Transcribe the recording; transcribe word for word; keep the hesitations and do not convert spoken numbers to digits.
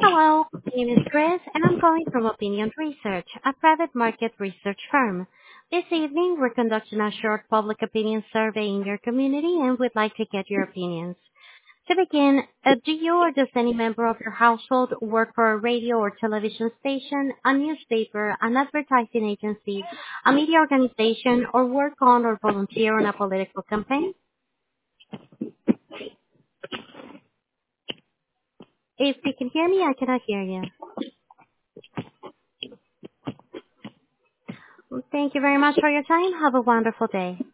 Hello, my name is Chris, and I'm calling from Opinion Research, a private market research firm. This evening, we're conducting a short public opinion survey in your community, and we'd like to get your opinions. To begin, uh, do you or does any member of your household work for a radio or television station, a newspaper, an advertising agency, a media organization, or work on or volunteer on a political campaign? If you can hear me, I cannot hear you. Thank you very much for your time. Have a wonderful day.